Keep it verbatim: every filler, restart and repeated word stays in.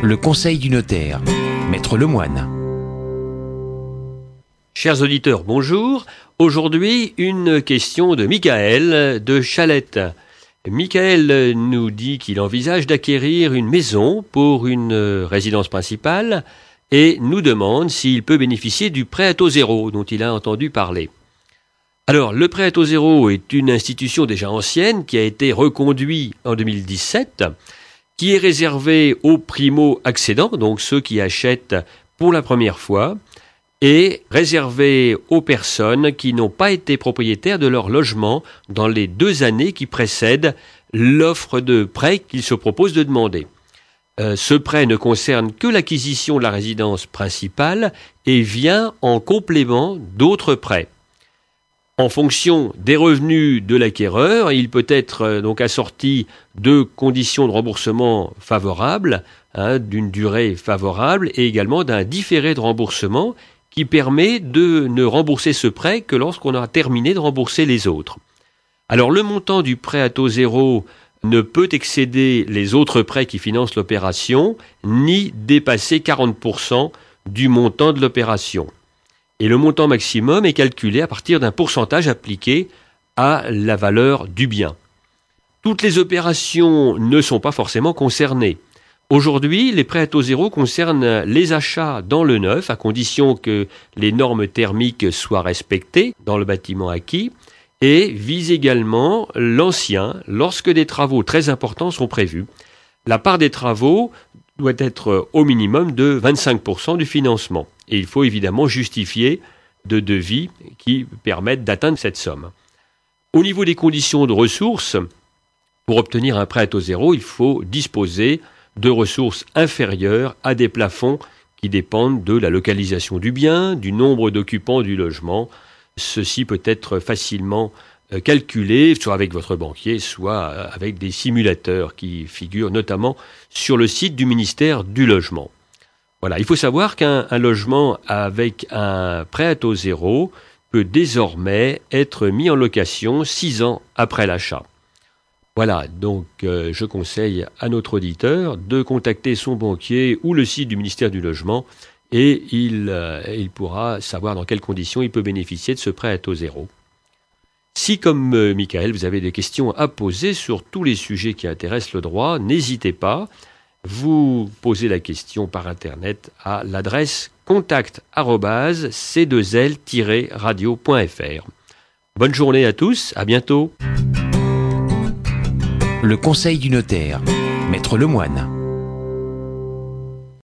Le conseil du notaire, Maître Lemoine. Chers auditeurs, bonjour. Aujourd'hui, une question de Michael de Chalette. Michael nous dit qu'il envisage d'acquérir une maison pour une résidence principale et nous demande s'il peut bénéficier du prêt à taux zéro dont il a entendu parler. Alors, le prêt à taux zéro est une institution déjà ancienne qui a été reconduite en deux mille dix-sept, qui est réservée aux primo-accédants, donc ceux qui achètent pour la première fois, et réservé aux personnes qui n'ont pas été propriétaires de leur logement dans les deux années qui précèdent l'offre de prêt qu'ils se proposent de demander. Euh, ce prêt ne concerne que l'acquisition de la résidence principale et vient en complément d'autres prêts. En fonction des revenus de l'acquéreur, il peut être euh, donc assorti de conditions de remboursement favorables, hein, d'une durée favorable et également d'un différé de remboursement qui permet de ne rembourser ce prêt que lorsqu'on a terminé de rembourser les autres. Alors le montant du prêt à taux zéro ne peut excéder les autres prêts qui financent l'opération, ni dépasser quarante pour cent du montant de l'opération. Et le montant maximum est calculé à partir d'un pourcentage appliqué à la valeur du bien. Toutes les opérations ne sont pas forcément concernées. Aujourd'hui, les prêts à taux zéro concernent les achats dans le neuf, à condition que les normes thermiques soient respectées dans le bâtiment acquis, et visent également l'ancien lorsque des travaux très importants sont prévus. La part des travaux doit être au minimum de vingt-cinq pour cent du financement. Et il faut évidemment justifier de devis qui permettent d'atteindre cette somme. Au niveau des conditions de ressources, pour obtenir un prêt à taux zéro, il faut disposer de ressources inférieures à des plafonds qui dépendent de la localisation du bien, du nombre d'occupants du logement. Ceci peut être facilement calculé, soit avec votre banquier, soit avec des simulateurs qui figurent notamment sur le site du ministère du Logement. Voilà, il faut savoir qu'un un logement avec un prêt à taux zéro peut désormais être mis en location six ans après l'achat. Voilà, donc euh, je conseille à notre auditeur de contacter son banquier ou le site du ministère du Logement et il, euh, il pourra savoir dans quelles conditions il peut bénéficier de ce prêt à taux zéro. Si, comme euh, Michael, vous avez des questions à poser sur tous les sujets qui intéressent le droit, n'hésitez pas. Vous posez la question par Internet à l'adresse contact arobase c deux l tiret radio point f r. Bonne journée à tous, à bientôt. Le conseil du notaire, Maître Lemoine.